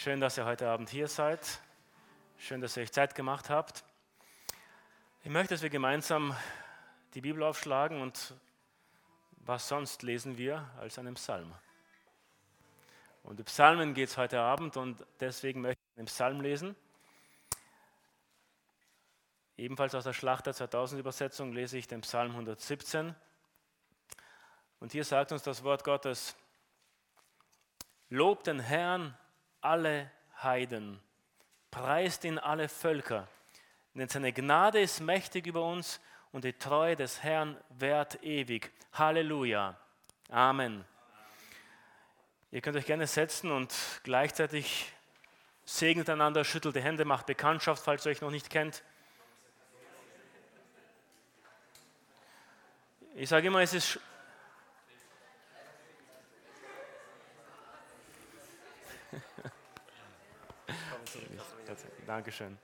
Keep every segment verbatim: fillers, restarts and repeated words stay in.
Schön, dass ihr heute Abend hier seid. Schön, dass ihr euch Zeit gemacht habt. Ich möchte, dass wir gemeinsam die Bibel aufschlagen und was sonst lesen wir als einen Psalm. Und die Psalmen geht es heute Abend und deswegen möchte ich einen Psalm lesen. Ebenfalls aus der Schlachter zweitausend Übersetzung lese ich den Psalm hundertsiebzehn. Und hier sagt uns das Wort Gottes: Lobt den Herrn alle Heiden, preist ihn alle Völker, denn seine Gnade ist mächtig über uns und die Treue des Herrn währt ewig. Halleluja. Amen. Ihr könnt euch gerne setzen und gleichzeitig segnet einander, schüttelt die Hände, macht Bekanntschaft, falls ihr euch noch nicht kennt. Ich sage immer, es ist Dankeschön.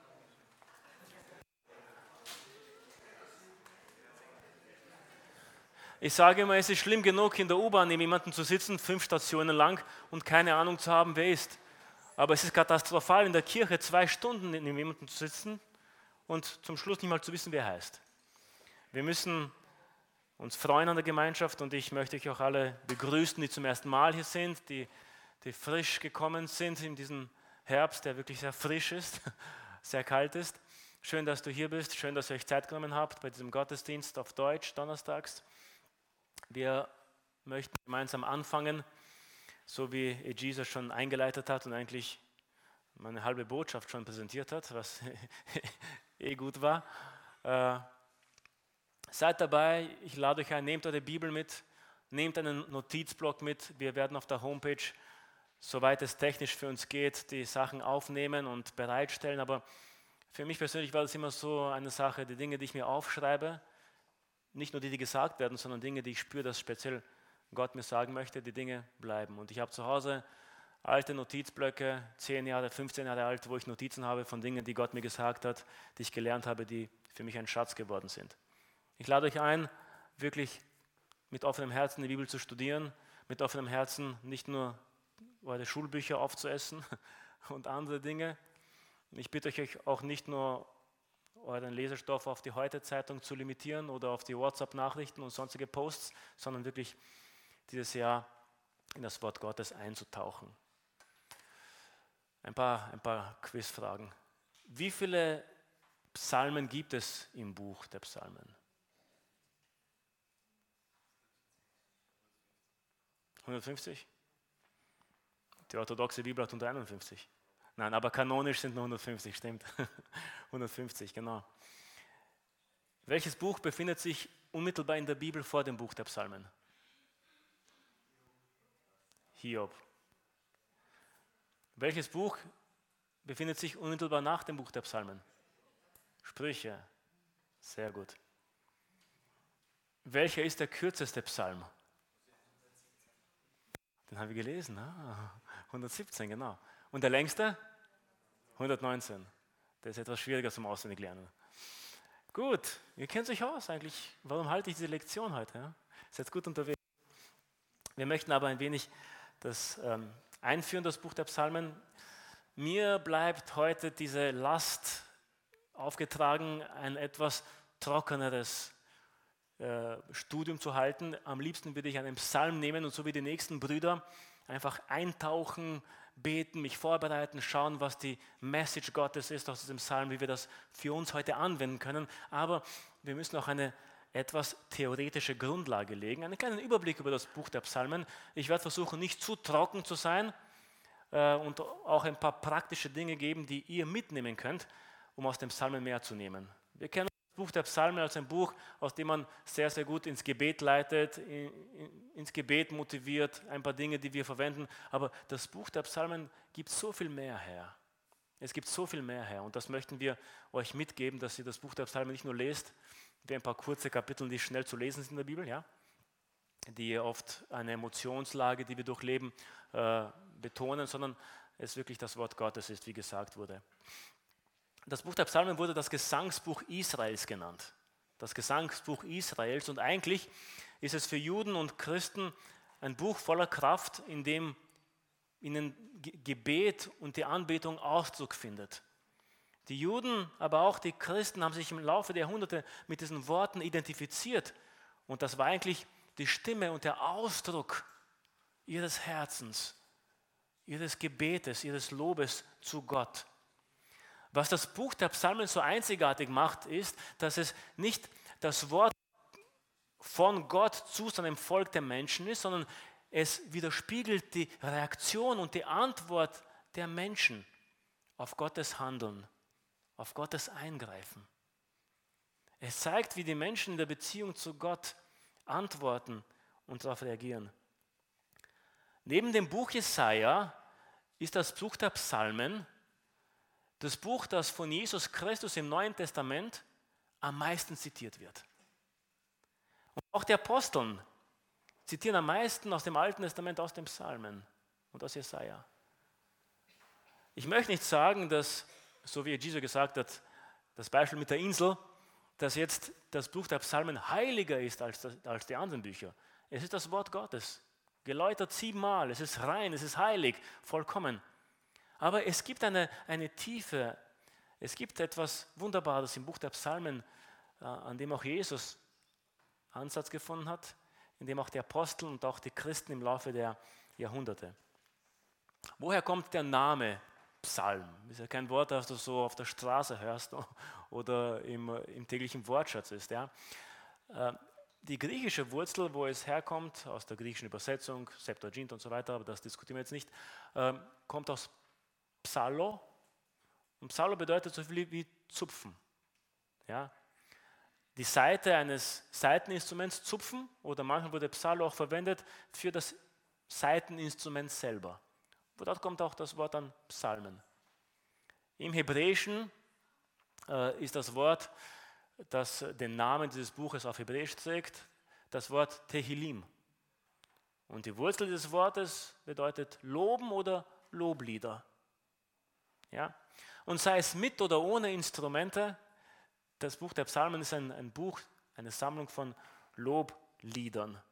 Ich sage immer, es ist schlimm genug, in der U-Bahn neben jemandem zu sitzen, fünf Stationen lang und keine Ahnung zu haben, wer ist. Aber es ist katastrophal, in der Kirche zwei Stunden neben jemandem zu sitzen und zum Schluss nicht mal zu wissen, wer heißt. Wir müssen uns freuen an der Gemeinschaft und ich möchte euch auch alle begrüßen, die zum ersten Mal hier sind, die, die frisch gekommen sind in diesem Herbst, der wirklich sehr frisch ist, sehr kalt ist. Schön, dass du hier bist, schön, dass ihr euch Zeit genommen habt bei diesem Gottesdienst auf Deutsch, donnerstags. Wir möchten gemeinsam anfangen, so wie Jesus schon eingeleitet hat und eigentlich meine halbe Botschaft schon präsentiert hat, was eh gut war. Äh, seid dabei, ich lade euch ein, nehmt eure Bibel mit, nehmt einen Notizblock mit. Wir werden auf der Homepage, soweit es technisch für uns geht, die Sachen aufnehmen und bereitstellen. Aber für mich persönlich war das immer so eine Sache, die Dinge, die ich mir aufschreibe, nicht nur die, die gesagt werden, sondern Dinge, die ich spüre, dass speziell Gott mir sagen möchte, die Dinge bleiben. Und ich habe zu Hause alte Notizblöcke, zehn Jahre, fünfzehn Jahre alt, wo ich Notizen habe von Dingen, die Gott mir gesagt hat, die ich gelernt habe, die für mich ein Schatz geworden sind. Ich lade euch ein, wirklich mit offenem Herzen die Bibel zu studieren, mit offenem Herzen nicht nur eure Schulbücher aufzuessen und andere Dinge. Ich bitte euch auch nicht nur, euren Lesestoff auf die Heute-Zeitung zu limitieren oder auf die WhatsApp-Nachrichten und sonstige Posts, sondern wirklich dieses Jahr in das Wort Gottes einzutauchen. Ein paar, ein paar Quizfragen. Wie viele Psalmen gibt es im Buch der Psalmen? hundertfünfzig? Die orthodoxe Bibel hat hunderteinundfünfzig. Nein, aber kanonisch sind nur hundertfünfzig, stimmt. hundertfünfzig, genau. Welches Buch befindet sich unmittelbar in der Bibel vor dem Buch der Psalmen? Hiob. Welches Buch befindet sich unmittelbar nach dem Buch der Psalmen? Sprüche. Sehr gut. Welcher ist der kürzeste Psalm? Den haben wir gelesen. Ah, hundertsiebzehn, genau. Und der längste? hundertneunzehn. Der ist etwas schwieriger zum Auswendiglernen. Gut, ihr kennt euch aus eigentlich. Warum halte ich diese Lektion heute? Ja? Seid gut unterwegs. Wir möchten aber ein wenig das ähm, einführen, das Buch der Psalmen. Mir bleibt heute diese Last aufgetragen, ein etwas trockeneres äh, Studium zu halten. Am liebsten würde ich einen Psalm nehmen und so wie die nächsten Brüder einfach eintauchen, beten, mich vorbereiten, schauen, was die Message Gottes ist aus diesem Psalm, wie wir das für uns heute anwenden können. Aber wir müssen auch eine etwas theoretische Grundlage legen, einen kleinen Überblick über das Buch der Psalmen. Ich werde versuchen, nicht zu trocken zu sein äh, und auch ein paar praktische Dinge geben, die ihr mitnehmen könnt, um aus dem Psalmen mehr zu nehmen. Wir kennen das Buch der Psalmen als ein Buch, aus dem man sehr, sehr gut ins Gebet leitet, in, in, ins Gebet motiviert, ein paar Dinge, die wir verwenden. Aber das Buch der Psalmen gibt so viel mehr her. Es gibt so viel mehr her und das möchten wir euch mitgeben, dass ihr das Buch der Psalmen nicht nur lest, wie ein paar kurze Kapitel, die schnell zu lesen sind in der Bibel, ja, die oft eine Emotionslage, die wir durchleben, äh, betonen, sondern es wirklich das Wort Gottes ist, wie gesagt wurde. Das Buch der Psalmen wurde das Gesangsbuch Israels genannt. Das Gesangsbuch Israels. Und eigentlich ist es für Juden und Christen ein Buch voller Kraft, in dem in dem Gebet und die Anbetung Ausdruck findet. Die Juden, aber auch die Christen haben sich im Laufe der Jahrhunderte mit diesen Worten identifiziert. Und das war eigentlich die Stimme und der Ausdruck ihres Herzens, ihres Gebetes, ihres Lobes zu Gott. Was das Buch der Psalmen so einzigartig macht, ist, dass es nicht das Wort von Gott zu seinem Volk der Menschen ist, sondern es widerspiegelt die Reaktion und die Antwort der Menschen auf Gottes Handeln, auf Gottes Eingreifen. Es zeigt, wie die Menschen in der Beziehung zu Gott antworten und darauf reagieren. Neben dem Buch Jesaja ist das Buch der Psalmen das Buch, das von Jesus Christus im Neuen Testament am meisten zitiert wird. Und auch die Aposteln zitieren am meisten aus dem Alten Testament, aus den Psalmen und aus Jesaja. Ich möchte nicht sagen, dass, so wie Jesus gesagt hat, das Beispiel mit der Insel, dass jetzt das Buch der Psalmen heiliger ist als, das, als die anderen Bücher. Es ist das Wort Gottes, geläutert siebenmal, es ist rein, es ist heilig, vollkommen. Aber es gibt eine, eine Tiefe, es gibt etwas Wunderbares im Buch der Psalmen, äh, an dem auch Jesus Ansatz gefunden hat, in dem auch die Apostel und auch die Christen im Laufe der Jahrhunderte. Woher kommt der Name Psalm? Das ist ja kein Wort, das du so auf der Straße hörst oder im, im täglichen Wortschatz ist. Ja. Äh, die griechische Wurzel, wo es herkommt, aus der griechischen Übersetzung, Septuagint und so weiter, aber das diskutieren wir jetzt nicht, äh, kommt aus Psallo, und Psallo bedeutet so viel wie Zupfen. Ja? Die Saite eines Saiteninstruments zupfen, oder manchmal wurde Psallo auch verwendet für das Saiteninstrument selber. Und dort kommt auch das Wort an Psalmen. Im Hebräischen äh, ist das Wort, das den Namen dieses Buches auf Hebräisch trägt, das Wort Tehillim. Und die Wurzel des Wortes bedeutet loben oder Loblieder. Ja? Und sei es mit oder ohne Instrumente, das Buch der Psalmen ist ein, ein Buch, eine Sammlung von Lobliedern.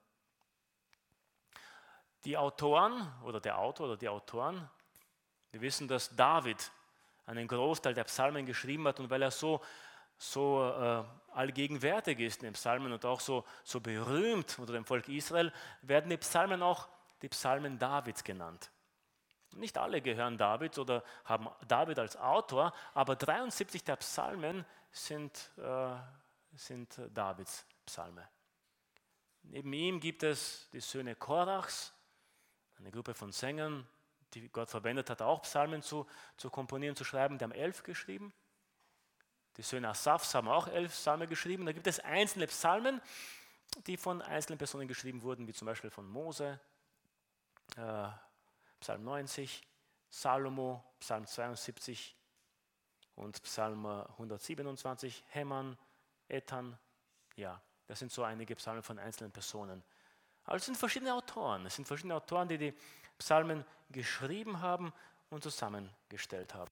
Die Autoren oder der Autor oder die Autoren, wir wissen, dass David einen Großteil der Psalmen geschrieben hat, und weil er so, so äh, allgegenwärtig ist in den Psalmen und auch so, so berühmt unter dem Volk Israel, werden die Psalmen auch die Psalmen Davids genannt. Nicht alle gehören David oder haben David als Autor, aber dreiundsiebzig der Psalmen sind, äh, sind Davids Psalme. Neben ihm gibt es die Söhne Korachs, eine Gruppe von Sängern, die Gott verwendet hat, auch Psalmen zu, zu komponieren, zu schreiben. Die haben elf geschrieben. Die Söhne Asafs haben auch elf Psalme geschrieben. Da gibt es einzelne Psalmen, die von einzelnen Personen geschrieben wurden, wie zum Beispiel von Mose, äh, Psalm neunzig, Salomo, Psalm zweiundsiebzig und Psalm hundertsiebenundzwanzig, Heman, Ethan. Ja, das sind so einige Psalmen von einzelnen Personen. Aber es sind verschiedene Autoren. Es sind verschiedene Autoren, die die Psalmen geschrieben haben und zusammengestellt haben.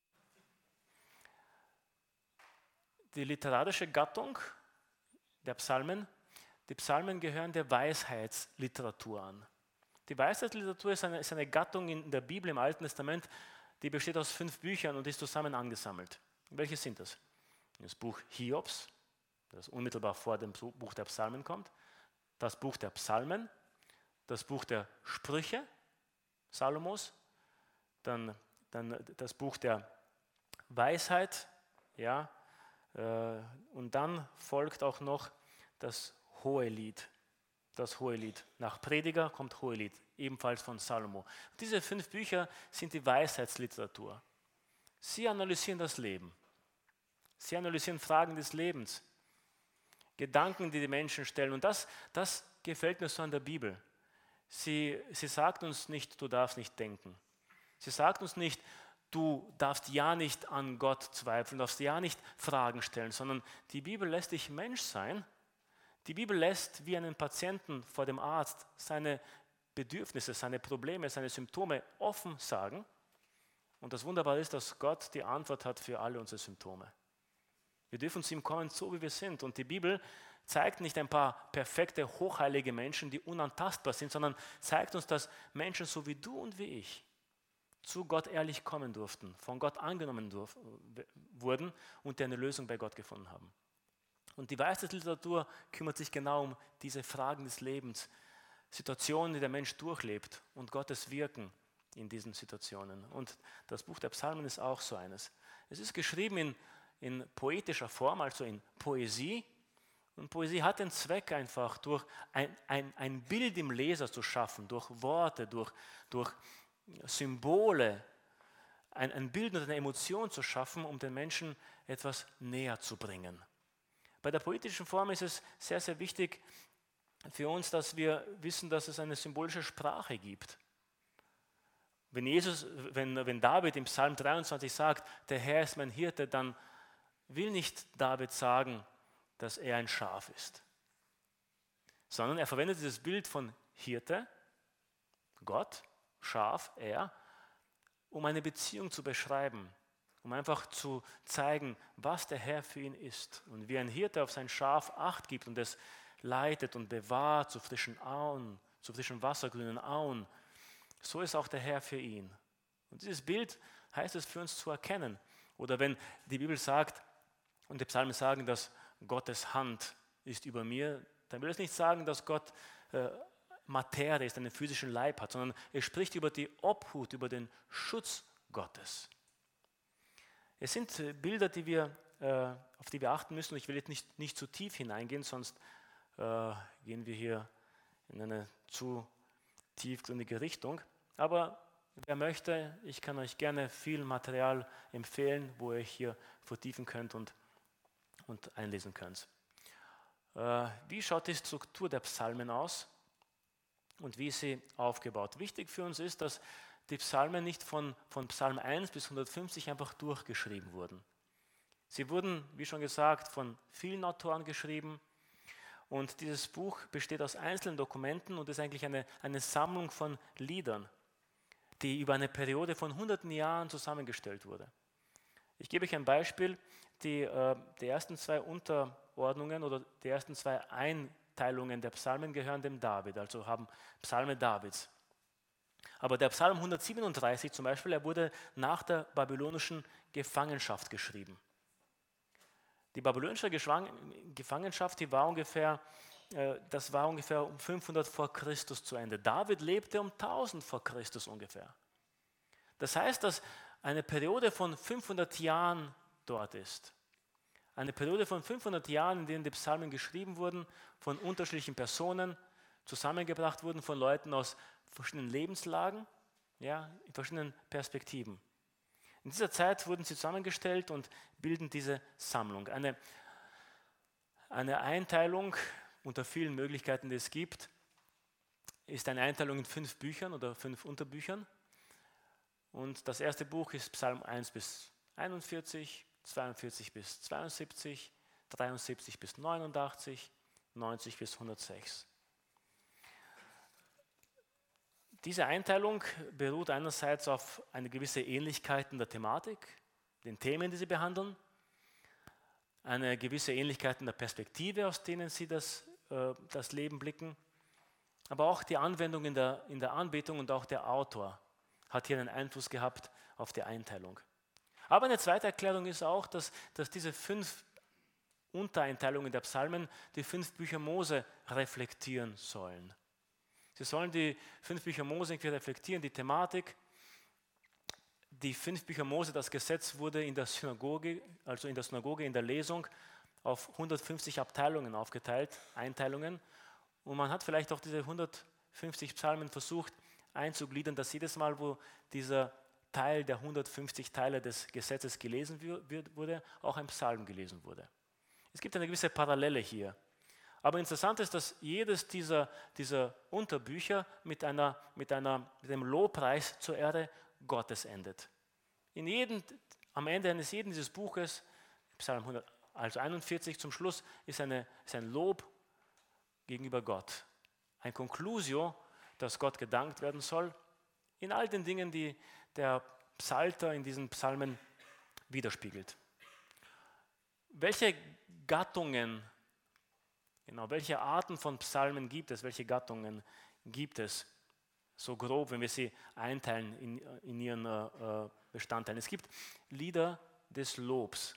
Die literarische Gattung der Psalmen, die Psalmen gehören der Weisheitsliteratur an. Die Weisheitsliteratur ist eine, ist eine Gattung in der Bibel im Alten Testament, die besteht aus fünf Büchern und ist zusammen angesammelt. Welche sind das? Das Buch Hiobs, das unmittelbar vor dem Buch der Psalmen kommt, das Buch der Psalmen, das Buch der Sprüche Salomos, dann, dann das Buch der Weisheit, ja, äh, und dann folgt auch noch das Hohelied. Das Hohelied. Nach Prediger kommt Hohelied, ebenfalls von Salomo. Diese fünf Bücher sind die Weisheitsliteratur. Sie analysieren das Leben. Sie analysieren Fragen des Lebens, Gedanken, die die Menschen stellen. Und das, das gefällt mir so an der Bibel. Sie, sie sagt uns nicht, du darfst nicht denken. Sie sagt uns nicht, du darfst ja nicht an Gott zweifeln, du darfst ja nicht Fragen stellen, sondern die Bibel lässt dich Mensch sein. Die Bibel lässt wie einen Patienten vor dem Arzt seine Bedürfnisse, seine Probleme, seine Symptome offen sagen. Und das Wunderbare ist, dass Gott die Antwort hat für alle unsere Symptome. Wir dürfen zu ihm kommen, so wie wir sind. Und die Bibel zeigt nicht ein paar perfekte, hochheilige Menschen, die unantastbar sind, sondern zeigt uns, dass Menschen so wie du und wie ich zu Gott ehrlich kommen durften, von Gott angenommen durf, wurden und die eine Lösung bei Gott gefunden haben. Und die Weisheitsliteratur kümmert sich genau um diese Fragen des Lebens, Situationen, die der Mensch durchlebt und Gottes Wirken in diesen Situationen. Und das Buch der Psalmen ist auch so eines. Es ist geschrieben in, in poetischer Form, also in Poesie. Und Poesie hat den Zweck einfach, durch ein, ein, ein Bild im Leser zu schaffen, durch Worte, durch, durch Symbole, ein, ein Bild und eine Emotion zu schaffen, um den Menschen etwas näher zu bringen. Bei der poetischen Form ist es sehr, sehr wichtig für uns, dass wir wissen, dass es eine symbolische Sprache gibt. Wenn, Jesus, wenn, wenn David im Psalm dreiundzwanzig sagt, der Herr ist mein Hirte, dann will nicht David sagen, dass er ein Schaf ist, sondern er verwendet dieses Bild von Hirte, Gott, Schaf, er, um eine Beziehung zu beschreiben, um einfach zu zeigen, was der Herr für ihn ist und wie ein Hirte auf sein Schaf Acht gibt und es leitet und bewahrt zu frischen Auen, zu frischen wassergrünen Auen. So ist auch der Herr für ihn. Und dieses Bild heißt es für uns zu erkennen. Oder wenn die Bibel sagt und die Psalmen sagen, dass Gottes Hand ist über mir, dann will es nicht sagen, dass Gott äh, Materie ist, einen physischen Leib hat, sondern es spricht über die Obhut, über den Schutz Gottes. Es sind Bilder, die wir, äh, auf die wir achten müssen. Ich will jetzt nicht, nicht zu tief hineingehen, sonst äh, gehen wir hier in eine zu tiefgründige Richtung. Aber wer möchte, ich kann euch gerne viel Material empfehlen, wo ihr euch hier vertiefen könnt und, und einlesen könnt. Äh, wie schaut die Struktur der Psalmen aus und wie ist sie aufgebaut? Wichtig für uns ist, dass die Psalmen nicht von, von Psalm eins bis hundertfünfzig einfach durchgeschrieben wurden. Sie wurden, wie schon gesagt, von vielen Autoren geschrieben und dieses Buch besteht aus einzelnen Dokumenten und ist eigentlich eine, eine Sammlung von Liedern, die über eine Periode von hunderten Jahren zusammengestellt wurde. Ich gebe euch ein Beispiel. Die, äh, die ersten zwei Unterordnungen oder die ersten zwei Einteilungen der Psalmen gehören dem David, also haben Psalme Davids. Aber der Psalm hundertsiebenunddreißig zum Beispiel, er wurde nach der babylonischen Gefangenschaft geschrieben. Die babylonische Gefangenschaft, die war ungefähr, äh, das war ungefähr um fünfhundert vor Christus zu Ende. David lebte um tausend vor Christus ungefähr. Das heißt, dass eine Periode von fünfhundert Jahren dort ist. Eine Periode von fünfhundert Jahren, in denen die Psalmen geschrieben wurden, von unterschiedlichen Personen, zusammengebracht wurden von Leuten aus verschiedenen Lebenslagen, ja, in verschiedenen Perspektiven. In dieser Zeit wurden sie zusammengestellt und bilden diese Sammlung. Eine, eine Einteilung unter vielen Möglichkeiten, die es gibt, ist eine Einteilung in fünf Büchern oder fünf Unterbüchern. Und das erste Buch ist Psalm eins bis einundvierzig, zweiundvierzig bis zweiundsiebzig, dreiundsiebzig bis neunundachtzig, neunzig bis hundertsechs. Diese Einteilung beruht einerseits auf eine gewisse Ähnlichkeit in der Thematik, den Themen, die sie behandeln, eine gewisse Ähnlichkeit in der Perspektive, aus denen sie das, äh, das Leben blicken, aber auch die Anwendung in der, in der Anbetung und auch der Autor hat hier einen Einfluss gehabt auf die Einteilung. Aber eine zweite Erklärung ist auch, dass, dass diese fünf Untereinteilungen der Psalmen die fünf Bücher Mose reflektieren sollen. Sie sollen die fünf Bücher Mose irgendwie reflektieren, die Thematik. Die fünf Bücher Mose, das Gesetz wurde in der Synagoge, also in der Synagoge, in der Lesung, auf hundertfünfzig Abteilungen aufgeteilt, Einteilungen. Und man hat vielleicht auch diese hundertfünfzig Psalmen versucht einzugliedern, dass jedes Mal, wo dieser Teil der hundertfünfzig Teile des Gesetzes gelesen wurde, auch ein Psalm gelesen wurde. Es gibt eine gewisse Parallele hier. Aber interessant ist, dass jedes dieser, dieser Unterbücher mit, einer, mit, einer, mit einem Lobpreis zur Ehre Gottes endet. In jedem, am Ende eines jeden dieses Buches, Psalm hundert, also einundvierzig zum Schluss, ist, eine, ist ein Lob gegenüber Gott. Ein Conclusio, dass Gott gedankt werden soll, in all den Dingen, die der Psalter in diesen Psalmen widerspiegelt. Welche Gattungen, genau, welche Arten von Psalmen gibt es, welche Gattungen gibt es? so grob, wenn wir sie einteilen in, in ihren äh, Bestandteilen. Es gibt Lieder des Lobs.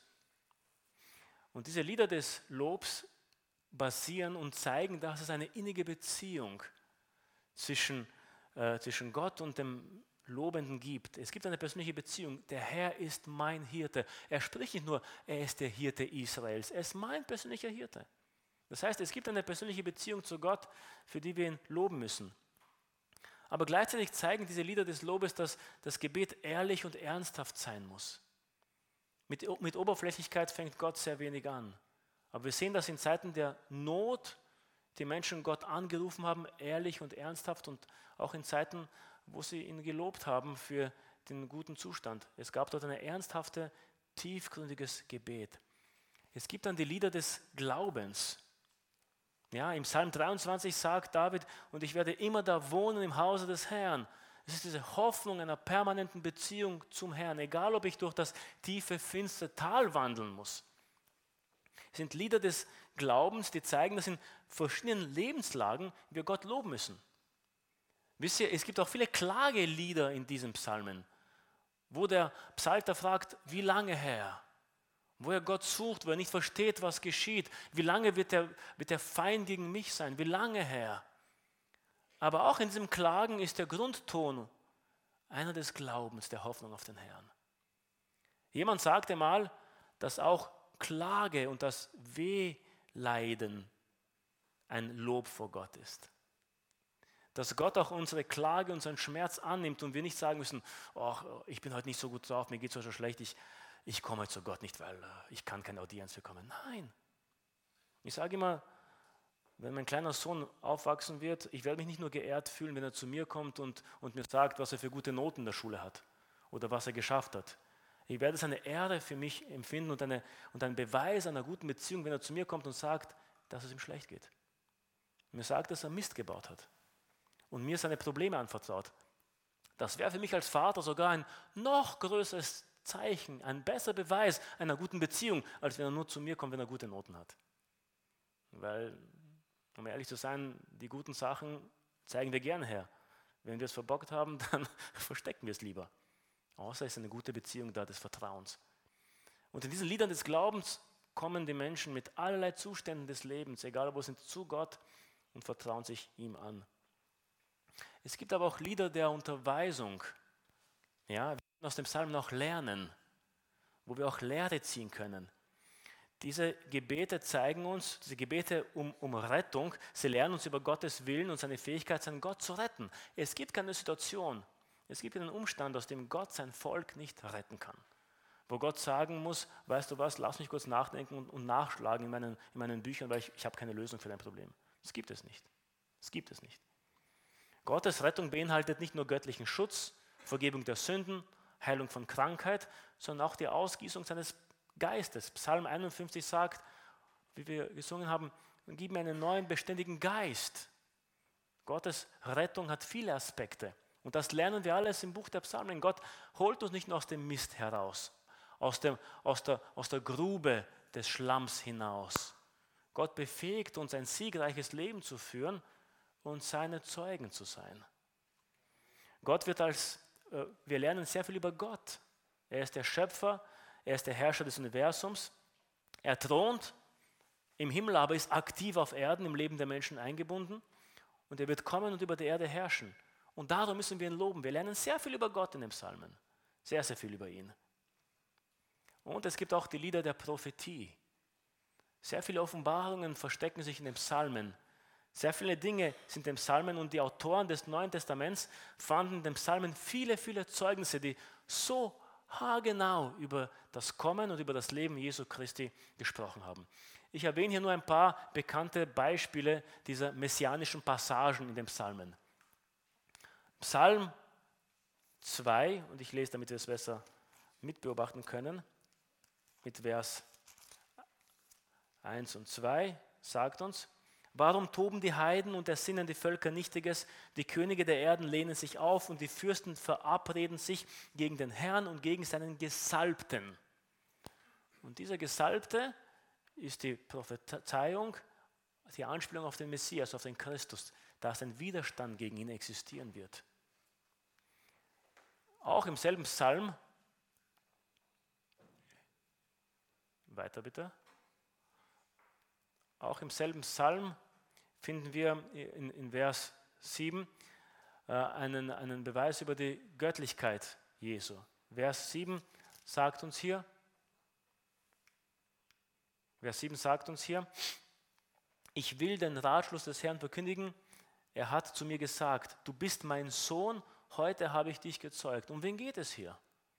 Und diese Lieder des Lobs basieren und zeigen, dass es eine innige Beziehung zwischen, äh, zwischen Gott und dem Lobenden gibt. Es gibt eine persönliche Beziehung. Der Herr ist mein Hirte. Er spricht nicht nur, er ist der Hirte Israels. Er ist mein persönlicher Hirte. Das heißt, es gibt eine persönliche Beziehung zu Gott, für die wir ihn loben müssen. Aber gleichzeitig zeigen diese Lieder des Lobes, dass das Gebet ehrlich und ernsthaft sein muss. Mit, mit Oberflächlichkeit fängt Gott sehr wenig an. Aber wir sehen, dass in Zeiten der Not die Menschen Gott angerufen haben, ehrlich und ernsthaft, und auch in Zeiten, wo sie ihn gelobt haben für den guten Zustand. Es gab dort ein ernsthafte, tiefgründiges Gebet. Es gibt dann die Lieder des Glaubens. Ja, im Psalm dreiundzwanzig sagt David, und ich werde immer da wohnen im Hause des Herrn. Es ist diese Hoffnung einer permanenten Beziehung zum Herrn, egal ob ich durch das tiefe, finstere Tal wandeln muss. Es sind Lieder des Glaubens, die zeigen, dass in verschiedenen Lebenslagen wir Gott loben müssen. Wisst ihr, es gibt auch viele Klagelieder in diesen Psalmen, wo der Psalter fragt, wie lange, Herr? Wo er Gott sucht, wo er nicht versteht, was geschieht. Wie lange wird der, wird der Feind gegen mich sein? Wie lange, Herr? Aber auch in diesem Klagen ist der Grundton einer des Glaubens, der Hoffnung auf den Herrn. Jemand sagte mal, dass auch Klage und das Wehleiden ein Lob vor Gott ist. Dass Gott auch unsere Klage, unseren Schmerz annimmt und wir nicht sagen müssen, oh, ich bin heute nicht so gut drauf, mir geht es so schlecht, ich, ich komme zu Gott nicht, weil ich kann keine Audienz bekommen. Nein. Ich sage immer, wenn mein kleiner Sohn aufwachsen wird, ich werde mich nicht nur geehrt fühlen, wenn er zu mir kommt und, und mir sagt, was er für gute Noten in der Schule hat oder was er geschafft hat. Ich werde es eine Ehre für mich empfinden und, eine, und einen Beweis einer guten Beziehung, wenn er zu mir kommt und sagt, dass es ihm schlecht geht. Mir sagt, dass er Mist gebaut hat und mir seine Probleme anvertraut. Das wäre für mich als Vater sogar ein noch größeres Zeichen, ein besserer Beweis einer guten Beziehung, als wenn er nur zu mir kommt, wenn er gute Noten hat. Weil, um ehrlich zu sein, die guten Sachen zeigen wir gerne her. Wenn wir es verbockt haben, dann verstecken wir es lieber. Außer es ist eine gute Beziehung da des Vertrauens. Und in diesen Liedern des Glaubens kommen die Menschen mit allerlei Zuständen des Lebens, egal wo sind, zu Gott und vertrauen sich ihm an. Es gibt aber auch Lieder der Unterweisung. Ja, wir können aus dem Psalm noch lernen, wo wir auch Lehre ziehen können. Diese Gebete zeigen uns, diese Gebete um, um Rettung, sie lernen uns über Gottes Willen und seine Fähigkeit, seinen Gott zu retten. Es gibt keine Situation, es gibt einen Umstand, aus dem Gott sein Volk nicht retten kann. Wo Gott sagen muss, weißt du was, lass mich kurz nachdenken und, und nachschlagen in meinen, in meinen Büchern, weil ich, ich habe keine Lösung für dein Problem. Das gibt es nicht. Das gibt es nicht. Gottes Rettung beinhaltet nicht nur göttlichen Schutz, Vergebung der Sünden, Heilung von Krankheit, sondern auch die Ausgießung seines Geistes. Psalm einundfünfzig sagt, wie wir gesungen haben, gib mir einen neuen, beständigen Geist. Gottes Rettung hat viele Aspekte. Und das lernen wir alles im Buch der Psalmen. Gott holt uns nicht nur aus dem Mist heraus, aus, dem, aus, der, aus der Grube des Schlamms hinaus. Gott befähigt uns, ein siegreiches Leben zu führen und seine Zeugen zu sein. Gott wird als, äh, wir lernen sehr viel über Gott. Er ist der Schöpfer, er ist der Herrscher des Universums. Er thront im Himmel, aber ist aktiv auf Erden, im Leben der Menschen eingebunden. Und er wird kommen und über die Erde herrschen. Und darum müssen wir ihn loben. Wir lernen sehr viel über Gott in den Psalmen. Sehr, sehr viel über ihn. Und es gibt auch die Lieder der Prophetie. Sehr viele Offenbarungen verstecken sich in den Psalmen. Sehr viele Dinge sind in den Psalmen und die Autoren des Neuen Testaments fanden in den Psalmen viele, viele Zeugnisse, die so haargenau über das Kommen und über das Leben Jesu Christi gesprochen haben. Ich erwähne hier nur ein paar bekannte Beispiele dieser messianischen Passagen in den Psalmen. Psalm zwei, und ich lese, damit wir es besser mitbeobachten können, mit Vers eins und zwei, sagt uns, warum toben die Heiden und ersinnen die Völker Nichtiges? Die Könige der Erden lehnen sich auf und die Fürsten verabreden sich gegen den Herrn und gegen seinen Gesalbten. Und dieser Gesalbte ist die Prophezeiung, die Anspielung auf den Messias, auf den Christus, dass ein Widerstand gegen ihn existieren wird. Auch im selben Psalm, weiter bitte, auch im selben Psalm finden wir in, in Vers sieben äh, einen, einen Beweis über die Göttlichkeit Jesu. Vers sieben sagt uns hier, Vers sieben sagt uns hier, ich will den Ratschluss des Herrn verkündigen. Er hat zu mir gesagt, du bist mein Sohn, heute habe ich dich gezeugt. Um wen geht es hier?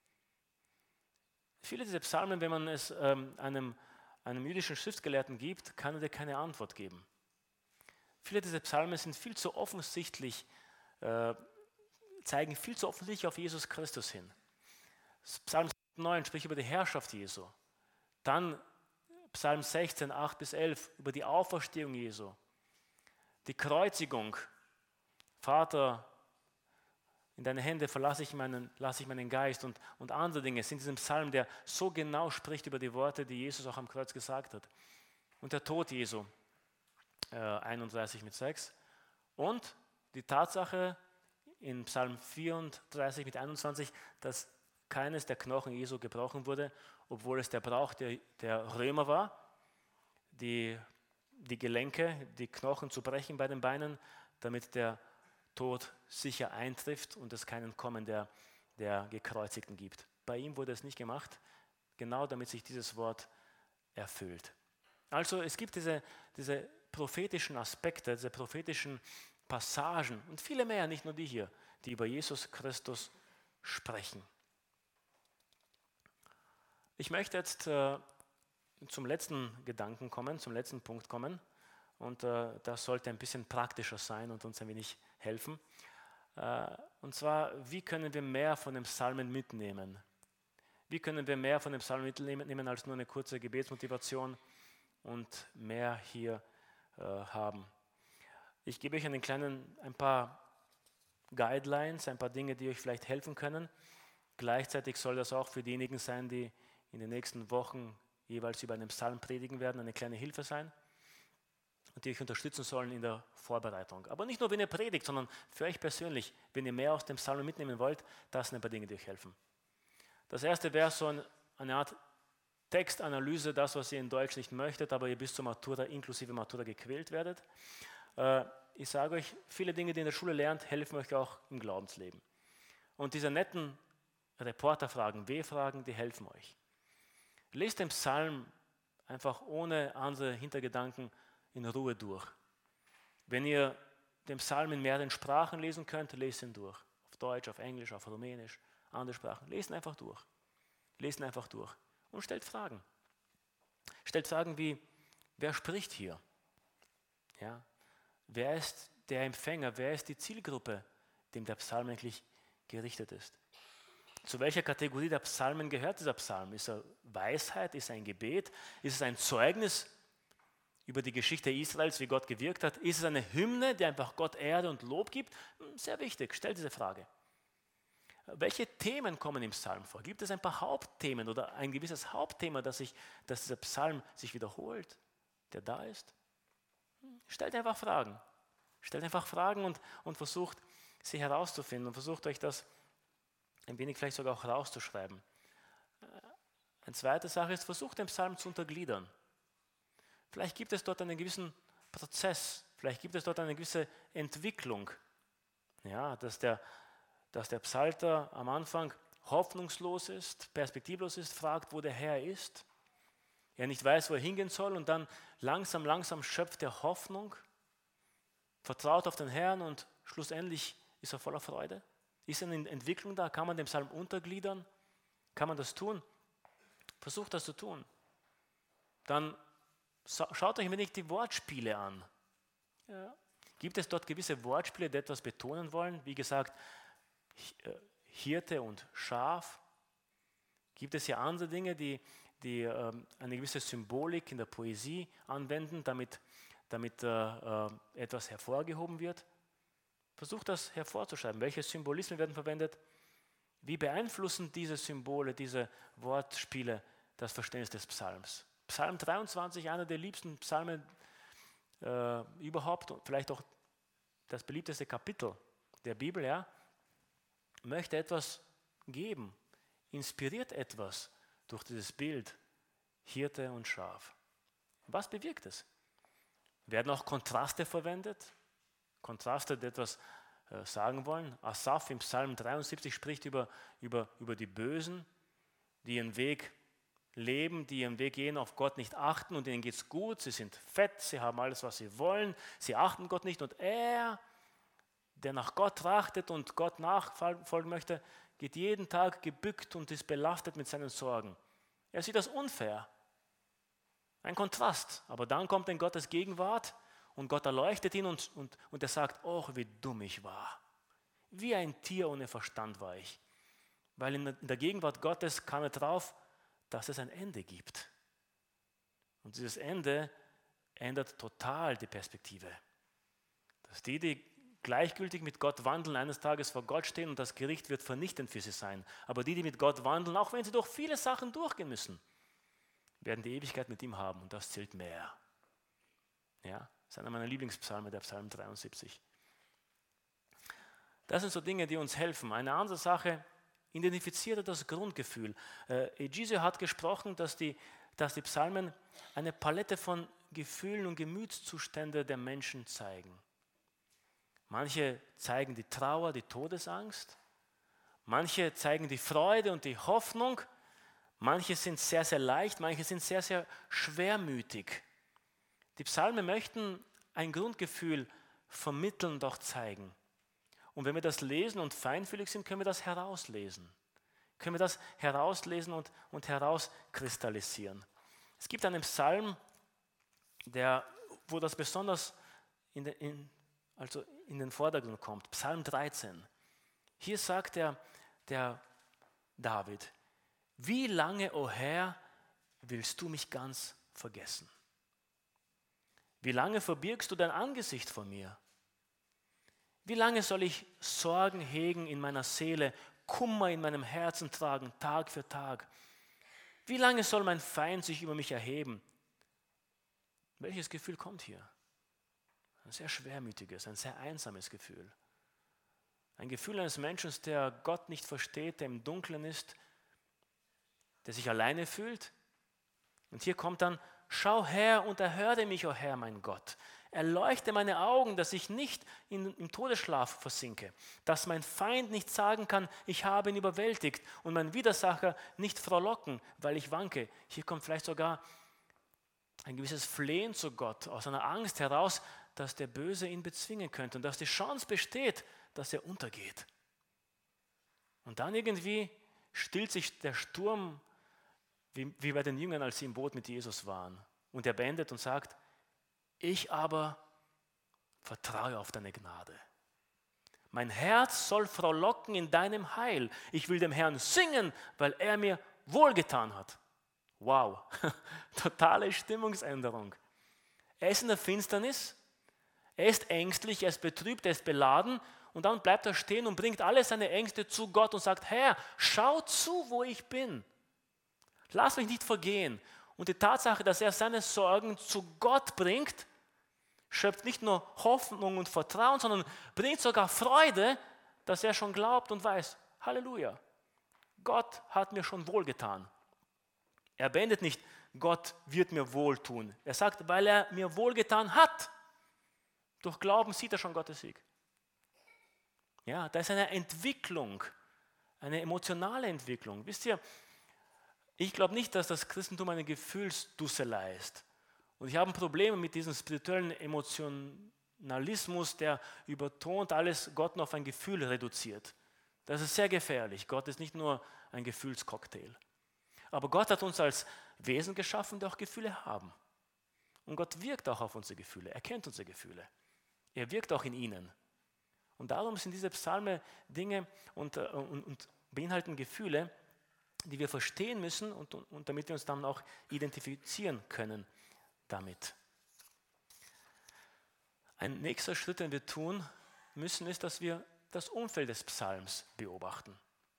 Viele dieser Psalmen, wenn man es ähm, einem, einem jüdischen Schriftgelehrten gibt, kann er dir keine Antwort geben. Viele dieser Psalmen sind viel zu offensichtlich, äh, zeigen viel zu offensichtlich auf Jesus Christus hin. Psalm neun spricht über die Herrschaft Jesu. Dann Psalm sechzehn, acht bis elf über die Auferstehung Jesu. Die Kreuzigung. Vater, in deine Hände verlasse ich meinen, lasse ich meinen Geist und, und andere Dinge sind in diesem Psalm, der so genau spricht über die Worte, die Jesus auch am Kreuz gesagt hat. Und der Tod Jesu, äh, einunddreißig mit sechs. Und die Tatsache in Psalm vierunddreißig mit einundzwanzig, dass keines der Knochen Jesu gebrochen wurde, obwohl es der Brauch der, der Römer war, die, die Gelenke, die Knochen zu brechen bei den Beinen, damit der Tod sicher eintrifft und es keinen Kommen der, der Gekreuzigten gibt. Bei ihm wurde es nicht gemacht, genau damit sich dieses Wort erfüllt. Also es gibt diese, diese prophetischen Aspekte, diese prophetischen Passagen und viele mehr, nicht nur die hier, die über Jesus Christus sprechen. Ich möchte jetzt äh, zum letzten Gedanken kommen, zum letzten Punkt kommen und äh, das sollte ein bisschen praktischer sein und uns ein wenig helfen. Äh, und zwar, wie können wir mehr von den Psalmen mitnehmen? Wie können wir mehr von den Psalmen mitnehmen als nur eine kurze Gebetsmotivation und mehr hier äh, haben? Ich gebe euch einen kleinen, ein paar Guidelines, ein paar Dinge, die euch vielleicht helfen können. Gleichzeitig soll das auch für diejenigen sein, die in den nächsten Wochen jeweils über einen Psalm predigen werden, eine kleine Hilfe sein und die euch unterstützen sollen in der Vorbereitung. Aber nicht nur, wenn ihr predigt, sondern für euch persönlich, wenn ihr mehr aus dem Psalm mitnehmen wollt, das sind ein paar Dinge, die euch helfen. Das erste wäre so eine Art Textanalyse, das, was ihr in Deutsch nicht möchtet, aber ihr bis zur Matura, inklusive Matura gequält werdet. Ich sage euch, viele Dinge, die ihr in der Schule lernt, helfen euch auch im Glaubensleben. Und diese netten Reporterfragen, W-Fragen, die helfen euch. Lest den Psalm einfach ohne andere Hintergedanken in Ruhe durch. Wenn ihr den Psalm in mehreren Sprachen lesen könnt, lest ihn durch. Auf Deutsch, auf Englisch, auf Rumänisch, andere Sprachen. Lest ihn einfach durch. Lest ihn einfach durch. Und stellt Fragen. Stellt Fragen wie, wer spricht hier? Ja? Wer ist der Empfänger? Wer ist die Zielgruppe, dem der Psalm eigentlich gerichtet ist? Zu welcher Kategorie der Psalmen gehört dieser Psalm? Ist er Weisheit? Ist er ein Gebet? Ist es ein Zeugnis über die Geschichte Israels, wie Gott gewirkt hat? Ist es eine Hymne, die einfach Gott Ehre und Lob gibt? Sehr wichtig, stellt diese Frage. Welche Themen kommen im Psalm vor? Gibt es ein paar Hauptthemen oder ein gewisses Hauptthema, dass, ich, dass dieser Psalm sich wiederholt, der da ist? Stellt einfach Fragen. Stellt einfach Fragen und, und versucht, sie herauszufinden und versucht euch das ein wenig vielleicht sogar auch rauszuschreiben. Eine zweite Sache ist, versucht den Psalm zu untergliedern. Vielleicht gibt es dort einen gewissen Prozess, vielleicht gibt es dort eine gewisse Entwicklung, ja, dass, der, dass der Psalter am Anfang hoffnungslos ist, perspektivlos ist, fragt, wo der Herr ist, er nicht weiß, wo er hingehen soll und dann langsam, langsam schöpft er Hoffnung, vertraut auf den Herrn und schlussendlich ist er voller Freude. Ist eine Entwicklung da? Kann man den Psalm untergliedern? Kann man das tun? Versucht das zu tun. Dann schaut euch ein wenig die Wortspiele an. Ja. Gibt es dort gewisse Wortspiele, die etwas betonen wollen? Wie gesagt, Hirte und Schaf. Gibt es hier andere Dinge, die, die ähm, eine gewisse Symbolik in der Poesie anwenden, damit, damit äh, äh, etwas hervorgehoben wird? Versucht das hervorzuschreiben. Welche Symbolismen werden verwendet? Wie beeinflussen diese Symbole, diese Wortspiele das Verständnis des Psalms? Psalm dreiundzwanzig, einer der liebsten Psalmen äh, überhaupt, und vielleicht auch das beliebteste Kapitel der Bibel, ja, möchte etwas geben, inspiriert etwas durch dieses Bild Hirte und Schaf. Was bewirkt es? Werden auch Kontraste verwendet? Kontraste, die etwas äh, sagen wollen. Asaph im Psalm dreiundsiebzig spricht über, über, über die Bösen, die ihren Weg leben, die ihren Weg gehen, auf Gott nicht achten und ihnen geht es gut, sie sind fett, sie haben alles, was sie wollen, sie achten Gott nicht und er, der nach Gott trachtet und Gott nachfolgen möchte, geht jeden Tag gebückt und ist belastet mit seinen Sorgen. Er sieht das unfair. Ein Kontrast. Aber dann kommt in Gottes Gegenwart und Gott erleuchtet ihn und, und, und er sagt, oh, wie dumm ich war. Wie ein Tier ohne Verstand war ich. Weil in der Gegenwart Gottes kam er drauf, dass es ein Ende gibt. Und dieses Ende ändert total die Perspektive. Dass die, die gleichgültig mit Gott wandeln, eines Tages vor Gott stehen und das Gericht wird vernichtend für sie sein. Aber die, die mit Gott wandeln, auch wenn sie durch viele Sachen durchgehen müssen, werden die Ewigkeit mit ihm haben und das zählt mehr. Ja, das ist einer meiner Lieblingspsalme, der Psalm dreiundsiebzig. Das sind so Dinge, die uns helfen. Eine andere Sache, identifiziere das Grundgefühl. Äh, Egidio hat gesprochen, dass die, dass die Psalmen eine Palette von Gefühlen und Gemütszuständen der Menschen zeigen. Manche zeigen die Trauer, die Todesangst. Manche zeigen die Freude und die Hoffnung. Manche sind sehr, sehr leicht, manche sind sehr, sehr schwermütig. Die Psalmen möchten ein Grundgefühl vermitteln, doch zeigen. Und wenn wir das lesen und feinfühlig sind, können wir das herauslesen. Können wir das herauslesen und, und herauskristallisieren. Es gibt einen Psalm, der, wo das besonders in, de, in, also in den Vordergrund kommt. Psalm dreizehn. Hier sagt der, der David, wie lange, o Herr, willst du mich ganz vergessen? Wie lange verbirgst du dein Angesicht vor mir? Wie lange soll ich Sorgen hegen in meiner Seele, Kummer in meinem Herzen tragen, Tag für Tag? Wie lange soll mein Feind sich über mich erheben? Welches Gefühl kommt hier? Ein sehr schwermütiges, ein sehr einsames Gefühl. Ein Gefühl eines Menschen, der Gott nicht versteht, der im Dunkeln ist, der sich alleine fühlt. Und hier kommt dann, schau her und erhöre mich, o Herr, mein Gott. Erleuchte meine Augen, dass ich nicht in, im Todesschlaf versinke, dass mein Feind nicht sagen kann, ich habe ihn überwältigt und mein Widersacher nicht frohlocken, weil ich wanke. Hier kommt vielleicht sogar ein gewisses Flehen zu Gott, aus einer Angst heraus, dass der Böse ihn bezwingen könnte und dass die Chance besteht, dass er untergeht. Und dann irgendwie stillt sich der Sturm, wie, wie bei den Jüngern, als sie im Boot mit Jesus waren. Und er beendet und sagt, ich aber vertraue auf deine Gnade. Mein Herz soll frohlocken in deinem Heil. Ich will dem Herrn singen, weil er mir wohlgetan hat. Wow, totale Stimmungsänderung. Er ist in der Finsternis, er ist ängstlich, er ist betrübt, er ist beladen und dann bleibt er stehen und bringt alle seine Ängste zu Gott und sagt, Herr, schau zu, wo ich bin. Lass mich nicht vergehen. Und die Tatsache, dass er seine Sorgen zu Gott bringt, schöpft nicht nur Hoffnung und Vertrauen, sondern bringt sogar Freude, dass er schon glaubt und weiß, Halleluja, Gott hat mir schon wohlgetan. Er beendet nicht, Gott wird mir wohltun. Er sagt, weil er mir wohlgetan hat. Durch Glauben sieht er schon Gottes Sieg. Ja, da ist eine Entwicklung, eine emotionale Entwicklung. Wisst ihr, ich glaube nicht, dass das Christentum eine Gefühlsdusselei ist. Und ich habe Probleme mit diesem spirituellen Emotionalismus, der übertont alles Gott nur auf ein Gefühl reduziert. Das ist sehr gefährlich. Gott ist nicht nur ein Gefühlscocktail. Aber Gott hat uns als Wesen geschaffen, die auch Gefühle haben. Und Gott wirkt auch auf unsere Gefühle. Er kennt unsere Gefühle. Er wirkt auch in ihnen. Und darum sind diese Psalme Dinge und, und, und beinhalten Gefühle, die wir verstehen müssen und, und, und damit wir uns dann auch identifizieren können damit. Ein nächster Schritt, den wir tun müssen, ist, dass wir das Umfeld des Psalms beobachten.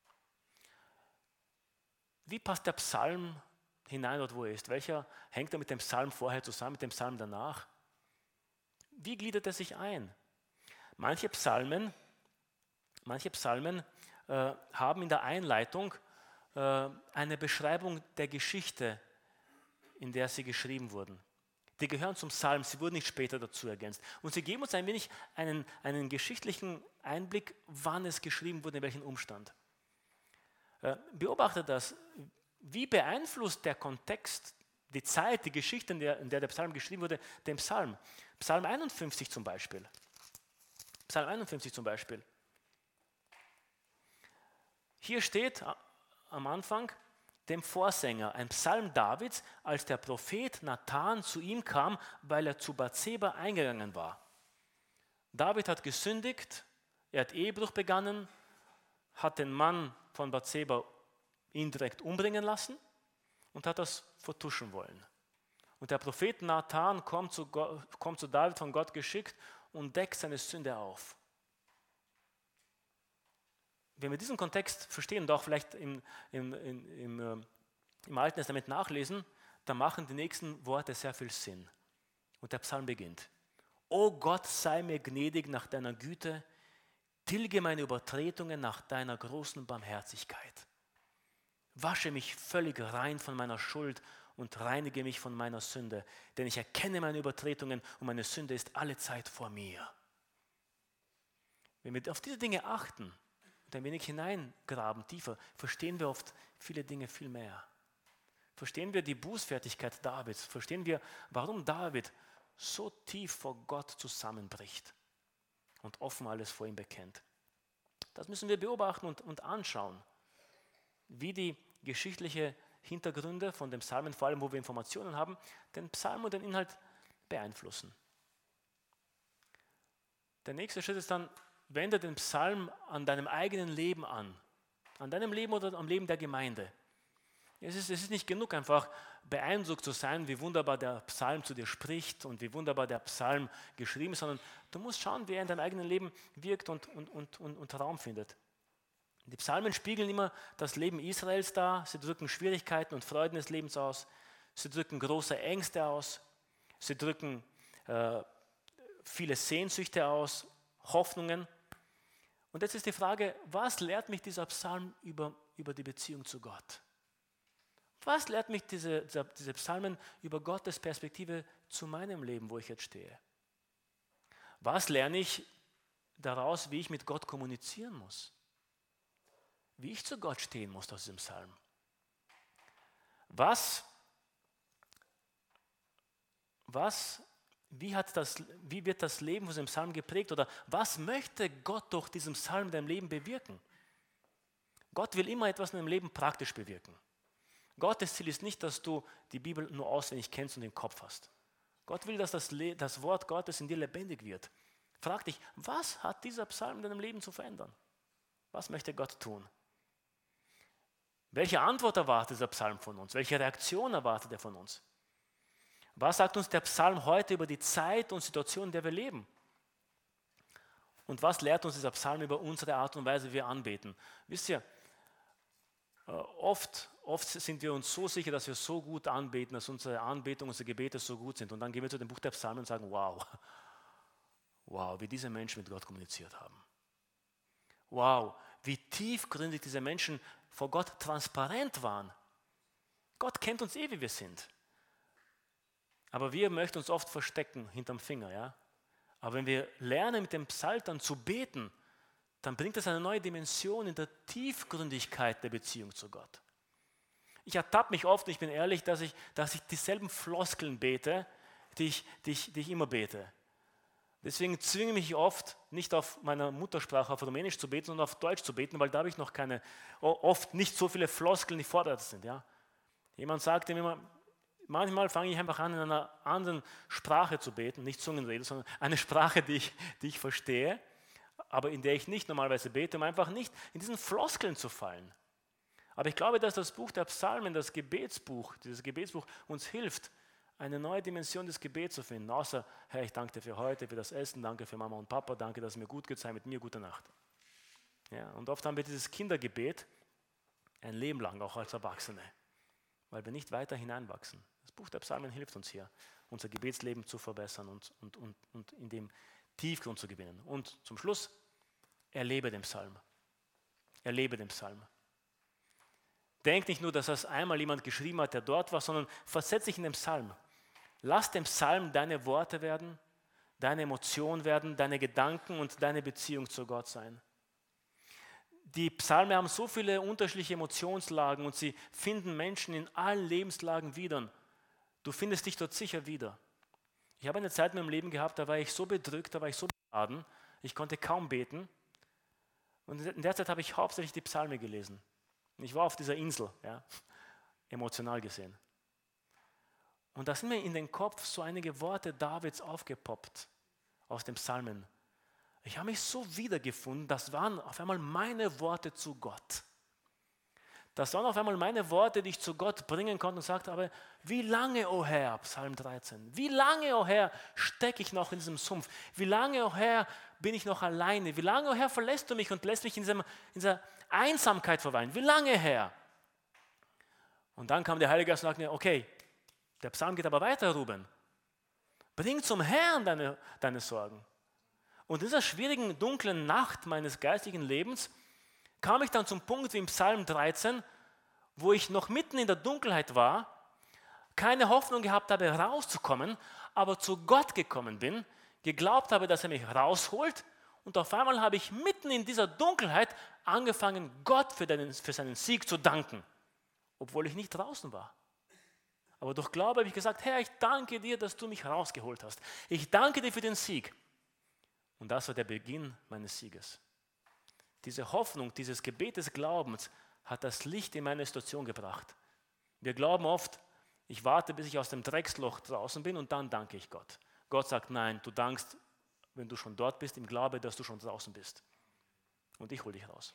Wie passt der Psalm hinein dort, wo er ist? Welcher hängt er mit dem Psalm vorher zusammen, mit dem Psalm danach? Wie gliedert er sich ein? Manche Psalmen, manche Psalmen äh, haben in der Einleitung äh, eine Beschreibung der Geschichte, in der sie geschrieben wurden. Die gehören zum Psalm, sie wurden nicht später dazu ergänzt. Und sie geben uns ein wenig einen, einen geschichtlichen Einblick, wann es geschrieben wurde, in welchem Umstand. Äh, beobachtet das, wie beeinflusst der Kontext, die Zeit, die Geschichte, in der, in der der Psalm geschrieben wurde, den Psalm. Psalm einundfünfzig zum Beispiel. Psalm einundfünfzig zum Beispiel. Hier steht am Anfang dem Vorsänger, ein Psalm Davids, als der Prophet Nathan zu ihm kam, weil er zu Bathseba eingegangen war. David hat gesündigt, er hat Ehebruch begangen, hat den Mann von Bathseba indirekt umbringen lassen und hat das vertuschen wollen. Und der Prophet Nathan kommt zu, Gott, kommt zu David, von Gott geschickt, und deckt seine Sünde auf. Wenn wir diesen Kontext verstehen und auch vielleicht im, im, im, im, im Alten Testament nachlesen, dann machen die nächsten Worte sehr viel Sinn. Und der Psalm beginnt. O Gott, sei mir gnädig nach deiner Güte, tilge meine Übertretungen nach deiner großen Barmherzigkeit. Wasche mich völlig rein von meiner Schuld und reinige mich von meiner Sünde, denn ich erkenne meine Übertretungen und meine Sünde ist alle Zeit vor mir. Wenn wir auf diese Dinge achten und ein wenig hineingraben, tiefer, verstehen wir oft viele Dinge viel mehr. Verstehen wir die Bußfertigkeit Davids, verstehen wir, warum David so tief vor Gott zusammenbricht und offen alles vor ihm bekennt. Das müssen wir beobachten und, und anschauen, wie die geschichtliche Hintergründe von dem Psalmen, vor allem wo wir Informationen haben, den Psalm und den Inhalt beeinflussen. Der nächste Schritt ist dann, wende den Psalm an deinem eigenen Leben an, an deinem Leben oder am Leben der Gemeinde. Es ist, es ist nicht genug, einfach beeindruckt zu sein, wie wunderbar der Psalm zu dir spricht und wie wunderbar der Psalm geschrieben ist, sondern du musst schauen, wie er in deinem eigenen Leben wirkt und, und, und, und, und Raum findet. Die Psalmen spiegeln immer das Leben Israels dar, sie drücken Schwierigkeiten und Freuden des Lebens aus, sie drücken große Ängste aus, sie drücken äh, viele Sehnsüchte aus, Hoffnungen. Und jetzt ist die Frage, was lehrt mich dieser Psalm über, über die Beziehung zu Gott? Was lehrt mich diese, diese Psalmen über Gottes Perspektive zu meinem Leben, wo ich jetzt stehe? Was lerne ich daraus, wie ich mit Gott kommunizieren muss? Wie ich zu Gott stehen muss aus diesem Psalm? Was, was, wie, hat das, wie wird das Leben von diesem Psalm geprägt? Oder was möchte Gott durch diesen Psalm in deinem Leben bewirken? Gott will immer etwas in deinem Leben praktisch bewirken. Gottes Ziel ist nicht, dass du die Bibel nur auswendig kennst und im Kopf hast. Gott will, dass das, Le- das Wort Gottes in dir lebendig wird. Frag dich, was hat dieser Psalm in deinem Leben zu verändern? Was möchte Gott tun? Welche Antwort erwartet dieser Psalm von uns? Welche Reaktion erwartet er von uns? Was sagt uns der Psalm heute über die Zeit und Situation, in der wir leben? Und was lehrt uns dieser Psalm über unsere Art und Weise, wie wir anbeten? Wisst ihr, oft, oft sind wir uns so sicher, dass wir so gut anbeten, dass unsere Anbetung, unsere Gebete so gut sind. Und dann gehen wir zu dem Buch der Psalmen und sagen, wow, wow, wie diese Menschen mit Gott kommuniziert haben. Wow, wie tiefgründig diese Menschen vor Gott transparent waren. Gott kennt uns eh, wie wir sind. Aber wir möchten uns oft verstecken hinterm Finger. Ja? Aber wenn wir lernen, mit dem Psaltern zu beten, dann bringt das eine neue Dimension in der Tiefgründigkeit der Beziehung zu Gott. Ich ertappe mich oft, ich bin ehrlich, dass ich, dass ich dieselben Floskeln bete, die ich, die ich, die ich immer bete. Deswegen zwinge ich mich oft, nicht auf meiner Muttersprache, auf Rumänisch zu beten, sondern auf Deutsch zu beten, weil da habe ich noch keine, oft nicht so viele Floskeln, die vorwärts sind. Ja? Jemand sagte mir immer, manchmal fange ich einfach an, in einer anderen Sprache zu beten, nicht Zungenrede, sondern eine Sprache, die ich, die ich verstehe, aber in der ich nicht normalerweise bete, um einfach nicht in diesen Floskeln zu fallen. Aber ich glaube, dass das Buch der Psalmen, das Gebetsbuch, dieses Gebetsbuch uns hilft, eine neue Dimension des Gebets zu finden. Außer, Herr, ich danke dir für heute, für das Essen, danke für Mama und Papa, danke, dass es mir gut geht, sei mit mir, gute Nacht. Ja, und oft haben wir dieses Kindergebet ein Leben lang, auch als Erwachsene, weil wir nicht weiter hineinwachsen. Das Buch der Psalmen hilft uns hier, unser Gebetsleben zu verbessern und, und, und, und in dem Tiefgrund zu gewinnen. Und zum Schluss, erlebe den Psalm. Erlebe den Psalm. Denk nicht nur, dass das einmal jemand geschrieben hat, der dort war, sondern versetz dich in den Psalm. Lass den Psalm deine Worte werden, deine Emotion werden, deine Gedanken und deine Beziehung zu Gott sein. Die Psalme haben so viele unterschiedliche Emotionslagen und sie finden Menschen in allen Lebenslagen wieder. Du findest dich dort sicher wieder. Ich habe eine Zeit in meinem Leben gehabt, da war ich so bedrückt, da war ich so beladen, ich konnte kaum beten. Und in der Zeit habe ich hauptsächlich die Psalme gelesen. Ich war auf dieser Insel, ja, emotional gesehen. Und da sind mir in den Kopf so einige Worte Davids aufgepoppt aus den Psalmen. Ich habe mich so wiedergefunden, das waren auf einmal meine Worte zu Gott. Das waren auf einmal meine Worte, die ich zu Gott bringen konnte und sagte, aber wie lange, o Herr, Psalm dreizehn, wie lange, o Herr, stecke ich noch in diesem Sumpf? Wie lange, o Herr, bin ich noch alleine? Wie lange, o Herr, verlässt du mich und lässt mich in, diesem, in dieser Einsamkeit verweilen? Wie lange, Herr? Und dann kam der Heilige Geist und sagte mir, okay, der Psalm geht aber weiter, Ruben. Bring zum Herrn deine, deine Sorgen. Und in dieser schwierigen, dunklen Nacht meines geistigen Lebens kam ich dann zum Punkt wie im Psalm dreizehn, wo ich noch mitten in der Dunkelheit war, keine Hoffnung gehabt habe, rauszukommen, aber zu Gott gekommen bin, geglaubt habe, dass er mich rausholt und auf einmal habe ich mitten in dieser Dunkelheit angefangen, Gott für, den, für seinen Sieg zu danken, obwohl ich nicht draußen war. Aber durch Glaube habe ich gesagt, Herr, ich danke dir, dass du mich rausgeholt hast. Ich danke dir für den Sieg. Und das war der Beginn meines Sieges. Diese Hoffnung, dieses Gebet des Glaubens hat das Licht in meine Situation gebracht. Wir glauben oft, ich warte, bis ich aus dem Drecksloch draußen bin und dann danke ich Gott. Gott sagt, nein, du dankst, wenn du schon dort bist, im Glaube, dass du schon draußen bist. Und ich hole dich raus.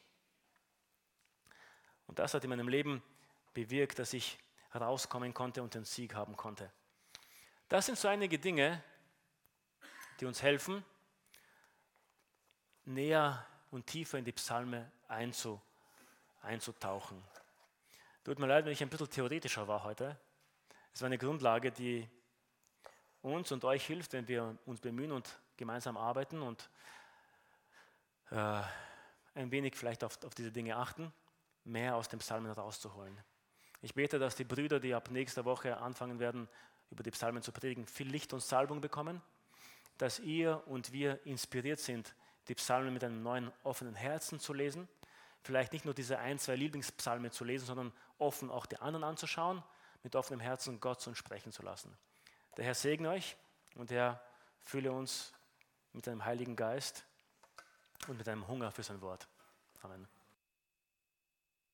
Und das hat in meinem Leben bewirkt, dass ich rauskommen konnte und den Sieg haben konnte. Das sind so einige Dinge, die uns helfen, näher und tiefer in die Psalme einzu, einzutauchen. Tut mir leid, wenn ich ein bisschen theoretischer war heute. Es war eine Grundlage, die uns und euch hilft, wenn wir uns bemühen und gemeinsam arbeiten und äh, ein wenig vielleicht auf, auf diese Dinge achten, mehr aus den Psalmen rauszuholen. Ich bete, dass die Brüder, die ab nächster Woche anfangen werden, über die Psalmen zu predigen, viel Licht und Salbung bekommen, dass ihr und wir inspiriert sind, die Psalmen mit einem neuen, offenen Herzen zu lesen. Vielleicht nicht nur diese ein, zwei Lieblingspsalmen zu lesen, sondern offen auch die anderen anzuschauen, mit offenem Herzen Gott zu uns sprechen zu lassen. Der Herr segne euch und der fülle uns mit einem Heiligen Geist und mit einem Hunger für sein Wort. Amen.